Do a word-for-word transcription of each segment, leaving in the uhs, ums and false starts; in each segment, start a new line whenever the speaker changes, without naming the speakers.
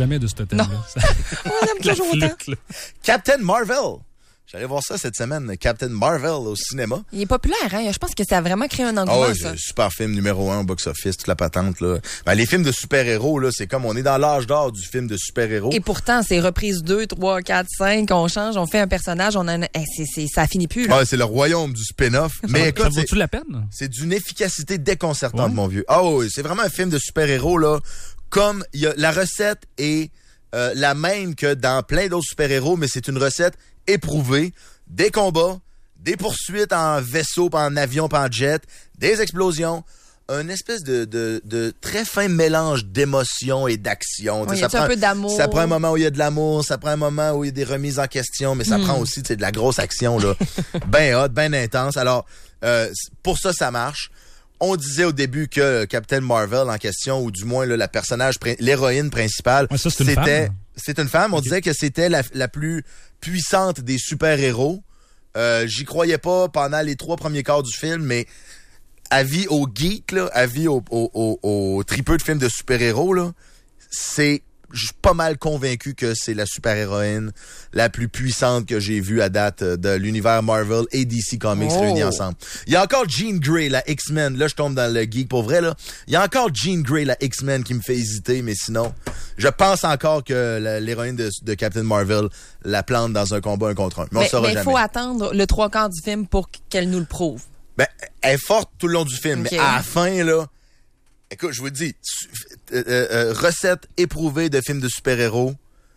jamais de ce thème-là.
Non. On aime toujours autant.
Captain Marvel. J'allais voir ça cette semaine, Captain Marvel au cinéma.
Il est populaire, hein? Je pense que ça a vraiment créé un engouement,
oh, ouais,
ça.
Super film numéro un au box-office, toute la patente, là. Ben, les films de super-héros, là, c'est comme on est dans l'âge d'or du film de super-héros.
Et pourtant, c'est reprise deux, trois, quatre, cinq, on change, on fait un personnage, on a un... hey, c'est, c'est, ça finit plus, là.
Ouais, c'est le royaume du spin-off. Mais écoute,
ça vaut-tu la peine?
C'est d'une efficacité déconcertante,
ouais.
mon vieux. Ah oh, oui, c'est vraiment un film de super-héros, là. Comme il y a, la recette est euh, la même que dans plein d'autres super-héros, mais c'est une recette éprouvée. Des combats, des poursuites en vaisseau, pas en avion, pas en jet, des explosions, un espèce de, de, de très fin mélange d'émotions et d'action.
Oui,
ça
prend,
prend
un peu d'amour.
Ça prend un moment où il y a de l'amour, ça prend un moment où il y a des remises en question, mais ça mm. prend aussi de la grosse action, là, ben hot, ben intense. Alors, euh, pour ça, ça marche. On disait au début que Captain Marvel en question, ou du moins là, la personnage, l'héroïne principale,
ouais, ça, c'est
c'était...
Une femme.
C'est une femme. On okay. disait que c'était la, la plus puissante des super-héros. Euh, j'y croyais pas pendant les trois premiers quarts du film, mais avis aux geeks, là, avis aux, aux, aux, aux tripeux de films de super-héros, là, c'est... Je suis pas mal convaincu que c'est la super-héroïne la plus puissante que j'ai vue à date de l'univers Marvel et D C Comics oh. réunis ensemble. Il y a encore Jean Grey, la X-Men. Là, je tombe dans le geek pour vrai, là. Il y a encore Jean Grey, la X-Men, qui me fait hésiter, mais sinon, je pense encore que la, l'héroïne de, de Captain Marvel la plante dans un combat un contre un. Mais, mais on saura
mais
jamais.
Mais il faut attendre le trois quarts du film pour qu'elle nous le prouve.
Ben, elle est forte tout le long du film, okay. mais à la fin, là... Écoute, je vous dis, euh, euh, recette éprouvée de films de super-héros,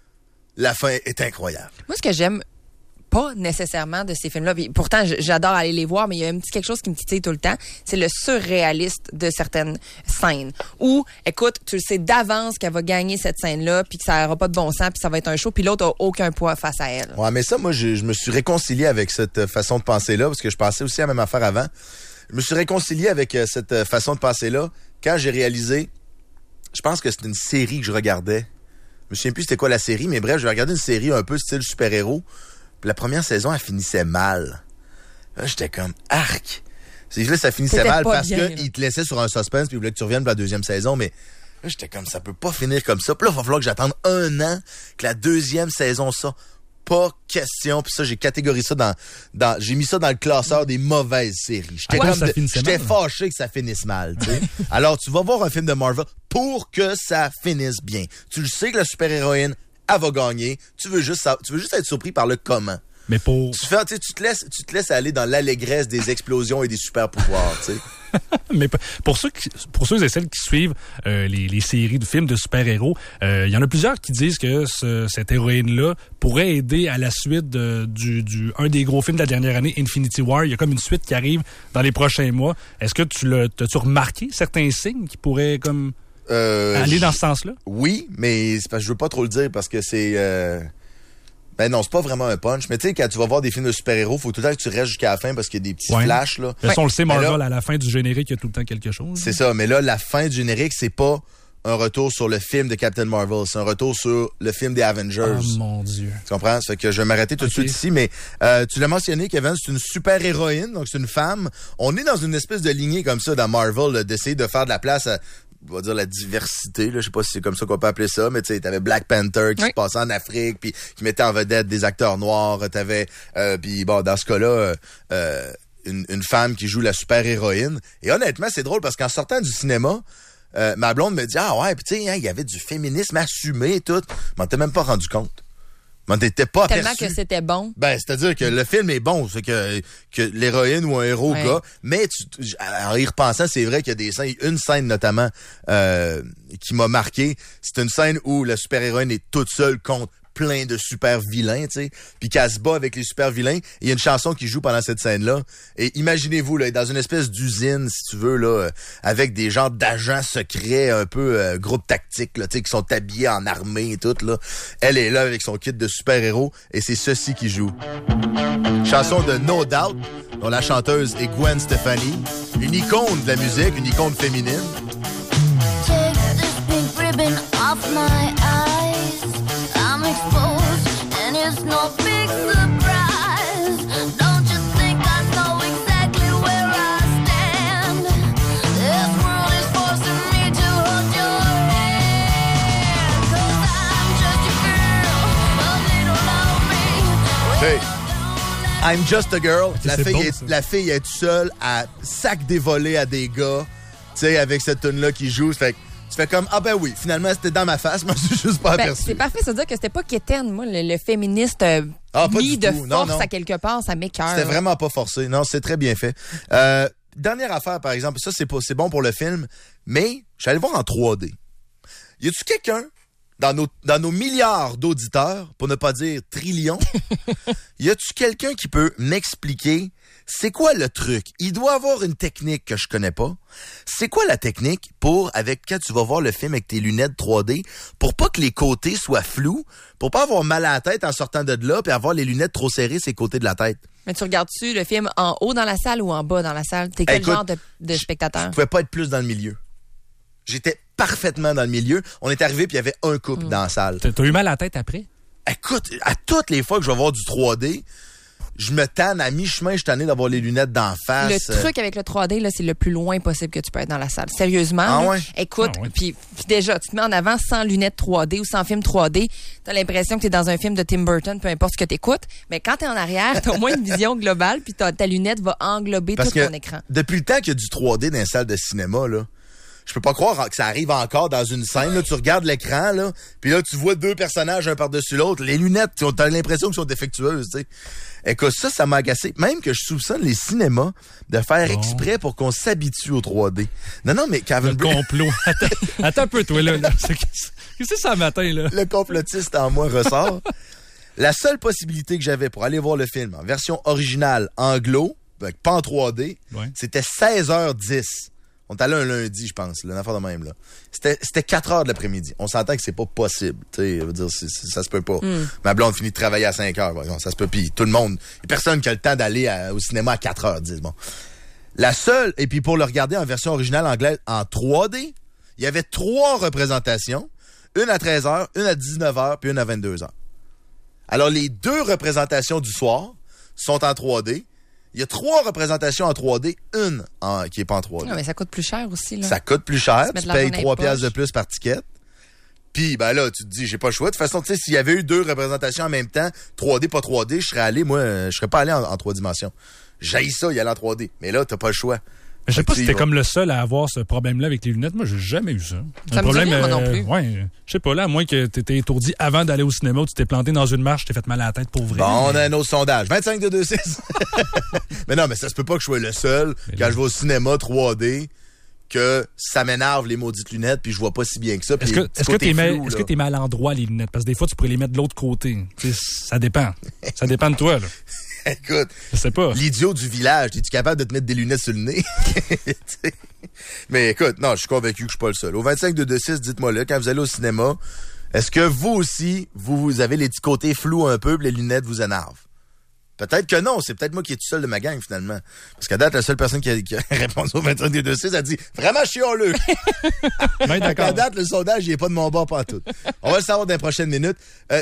la fin est incroyable.
Moi, ce que j'aime pas nécessairement de ces films-là, puis pourtant, j'adore aller les voir, mais il y a un petit quelque chose qui me titille tout le temps, c'est le surréaliste de certaines scènes. Où, écoute, tu le sais d'avance qu'elle va gagner cette scène-là, puis que ça n'aura pas de bon sens, puis ça va être un show, puis l'autre a aucun poids face à elle.
Ouais, mais ça, moi, je, je me suis réconcilié avec cette façon de penser-là, parce que je pensais aussi à la même affaire avant. Je me suis réconcilié avec euh, cette façon de penser-là quand j'ai réalisé, je pense que c'était une série que je regardais. Je me souviens plus c'était quoi la série, mais bref, je regardais une série un peu style super-héros. Puis la première saison, elle finissait mal. Là, j'étais comme, arc! C'est là, ça finissait C'était mal parce qu'ils te laissaient sur un suspense puis ils voulaient que tu reviennes pour la deuxième saison, mais là, j'étais comme, ça peut pas finir comme ça. Puis là, il va falloir que j'attende un an que la deuxième saison sorte. Pas question. Puis ça, j'ai catégorisé ça dans, dans... J'ai mis ça dans le classeur des mauvaises séries. J'étais
ouais,
comme de, j'étais
mal,
fâché que ça finisse mal, tu sais. Alors, tu vas voir un film de Marvel pour que ça finisse bien. Tu le sais que la super-héroïne, elle va gagner. Tu veux juste, tu veux juste être surpris par le comment.
Mais pour...
Tu, fais, tu, te laisses, tu te laisses aller dans l'allégresse des explosions et des super-pouvoirs, tu sais.
Mais pour ceux, qui, pour ceux et celles qui suivent euh, les, les séries de films de super-héros, il euh, y en a plusieurs qui disent que ce, cette héroïne-là pourrait aider à la suite de, du, du un des gros films de la dernière année, Infinity War. Il y a comme une suite qui arrive dans les prochains mois. Est-ce que tu l'as, t'as-tu remarqué certains signes qui pourraient comme euh, aller dans ce sens-là?
Oui, mais c'est parce que je veux pas trop le dire parce que c'est... Euh... Ben non, c'est pas vraiment un punch. Mais tu sais, quand tu vas voir des films de super-héros, faut tout le temps que tu restes jusqu'à la fin parce qu'il y a des petits ouais. flashs, là.
De toute façon, on le sait, Marvel, là, à la fin du générique, il y a tout le temps quelque chose.
C'est ça. Mais là, la fin du générique, c'est pas un retour sur le film de Captain Marvel. C'est un retour sur le film des Avengers.
Oh mon Dieu.
Tu comprends? Ça fait que je vais m'arrêter tout okay. de suite ici. Mais euh, tu l'as mentionné, Kevin, c'est une super-héroïne. Donc, c'est une femme. On est dans une espèce de lignée comme ça dans Marvel, là, d'essayer de faire de la place à... on va dire la diversité, là, je sais pas si c'est comme ça qu'on peut appeler ça, mais tu sais, t'avais Black Panther qui oui. se passait en Afrique, puis qui mettait en vedette des acteurs noirs, t'avais, euh, puis bon, dans ce cas-là, euh, une, une femme qui joue la super-héroïne. Et honnêtement, c'est drôle parce qu'en sortant du cinéma, euh, ma blonde me dit, ah ouais, puis tu sais, hein, il y avait du féminisme assumé et tout. Je m'en t'ai même pas rendu compte. Mais t'étais pas
Tellement
aperçu.
que c'était bon.
Ben, c'est-à-dire que le film est bon, c'est que que l'héroïne ou un héros ouais. gars, mais tu, tu, en y repensant, c'est vrai qu'il y a des scènes, une scène notamment euh, qui m'a marqué, c'est une scène où la super-héroïne est toute seule contre plein de super vilains, tu sais, puis qu'elle se bat avec les super vilains. Il y a une chanson qui joue pendant cette scène-là. Et imaginez-vous, là, dans une espèce d'usine, si tu veux, là, euh, avec des genres d'agents secrets, un peu euh, groupe tactique, là, tu sais, qui sont habillés en armée et tout, là. Elle est là avec son kit de super-héros et c'est ceci qui joue. Chanson de No Doubt, dont la chanteuse est Gwen Stefani, une icône de la musique, une icône féminine.
Take this pink ribbon off my eyes. I'm exposed and it's no big surprise. Don't you think I know exactly where I stand? This world is forcing me to hold your hand. 'Cause I
Hey. I'm just a girl.
Okay,
la,
c'est
fille
bon,
est,
ça.
la fille est toute seule à sac des volets à des gars, tu sais, avec cette tune-là qui joue. Fait que tu fais comme, ah ben oui, finalement, c'était dans ma face, moi, je suis juste pas
Ben,
aperçu.
c'est parfait, ça veut dire que c'était pas quétaine, moi, le, le féministe euh,
Ah, pas
mis
du
de
tout. Non,
force
non.
à quelque part, ça m'écoeure.
C'était vraiment pas forcé. Non, c'est très bien fait. Euh, dernière affaire, par exemple, ça, c'est, pas, c'est bon pour le film, mais j'allais voir en trois D. Y a-tu quelqu'un dans nos, dans nos milliards d'auditeurs, pour ne pas dire trillions, y a-tu quelqu'un qui peut m'expliquer c'est quoi le truc? Il doit avoir une technique que je connais pas. C'est quoi la technique pour, avec quand tu vas voir le film avec tes lunettes trois D, pour pas que les côtés soient flous, pour pas avoir mal à la tête en sortant de là, puis avoir les lunettes trop serrées sur les côtés de la tête?
Mais tu regardes-tu le film en haut dans la salle ou en bas dans la salle? T'es quel
Écoute,
genre de, de spectateur?
Je pouvais pas être plus dans le milieu. J'étais parfaitement dans le milieu. On est arrivé puis il y avait un couple
Mm.
dans la salle.
T'as t'as eu mal à la tête après?
Écoute, à toutes les fois que je vais voir du trois D, je me tanne à mi-chemin, je suis tanné d'avoir les lunettes d'en face.
Le truc avec le trois D, là, c'est le plus loin possible que tu peux être dans la salle. Sérieusement.
Ah
là,
ouais?
Écoute,
Ah ouais.
puis puis déjà, tu te mets en avant sans lunettes trois D ou sans film trois D. T'as l'impression que t'es dans un film de Tim Burton, peu importe ce que t'écoutes. Mais quand t'es en arrière, t'as au moins une vision globale, puis ta, ta lunette va englober
Parce
tout
que
ton écran.
depuis le temps qu'il y a du trois D dans les salles de cinéma, là, je peux pas croire que ça arrive encore dans une scène. Là, tu regardes l'écran, là, puis là, tu vois deux personnages un par-dessus l'autre. Les lunettes, tu as l'impression qu'elles sont défectueuses, tu sais. Écoute, ça, ça m'a agacé. Même que je soupçonne les cinémas de faire
Bon.
exprès pour qu'on s'habitue au trois D. Non, non, mais Kevin
Le
Bacon,
complot. Attends, attends un peu, toi, là. là. C'est- Qu'est-ce que c'est ça matin, là?
le complotiste en moi ressort. La seule possibilité que j'avais pour aller voir le film en version originale anglo, avec pas en trois D,
Ouais.
c'était seize heures dix. On est allé un lundi, je pense, là, une affaire de même, là. C'était, c'était quatre heures de l'après-midi. On s'entend que c'est pas possible, tu sais, je veux dire, c'est- c'est- ça se peut pas. Ma blonde finit de travailler à cinq heures, bon, ça se peut, puis tout le monde, y a personne qui a le temps d'aller à- au cinéma à quatre heures dix, bon. La seule, et puis pour le regarder en version originale anglaise, en trois D, il y avait trois représentations, une à treize heures, une à dix-neuf heures, puis une à vingt-deux heures. Alors, les deux représentations du soir sont en trois D. Il y a trois représentations en trois D, une en, qui est pas en trois D.
Non, mais ça coûte plus cher aussi, là.
Ça coûte plus cher,
Se mettre
tu
l'argent
payes
dans les
trois
poches.
piastres de plus par ticket. Puis, ben là, tu te dis, j'ai pas le choix. De toute façon, tu sais, s'il y avait eu deux représentations en même temps, trois D, pas trois D, je serais allé, moi, euh, je serais pas allé en, en trois dimensions. J'haïs ça, y aller en trois D. Mais là, t'as pas le choix.
Je sais pas si
Fait que
t'es
tu y
comme le seul à avoir ce problème-là avec les lunettes. Moi, j'ai jamais eu ça.
Ça me dit rien, moi non plus.
Ouais, je sais pas, là, à moins que t'étais étourdi avant d'aller au cinéma, ou tu t'es planté dans une marche, tu t'es fait mal à la tête pour vrai.
Bon, on
mais-
a un autre sondage. vingt-cinq de deux six. Mais non, mais ça se peut pas que je sois le seul,
Mais
quand
là-
je vais au cinéma trois D, que ça m'énerve les maudites lunettes, puis je vois pas si bien que ça. puis
Est-ce que,
les petits
est-ce que
côtés
t'es mal,
flous,
est-ce
là.
que t'es mal à l'endroit, les lunettes? Parce que des fois, tu pourrais les mettre de l'autre côté. Tu sais, ça dépend. Ça dépend de toi, là.
Écoute,
Je sais pas.
l'idiot du village, es-tu capable de te mettre des lunettes sur le nez? Tu sais. Mais écoute, non, je suis convaincu que je suis pas le seul. Au vingt-cinq de deux six, dites-moi là, quand vous allez au cinéma, est-ce que vous aussi, vous, vous avez les petits côtés flous un peu, puis les lunettes vous énervent? Peut-être que non, c'est peut-être moi qui est tout seul de ma gang, finalement. Parce qu'à date, la seule personne qui a, qui a répondu au vingt-cinq de deux six a dit « Vraiment chialeux! »
Ben,
À
d'accord.
date, le sondage, il est pas de mon bord pas tout. On va le savoir dans les prochaines minutes. Euh,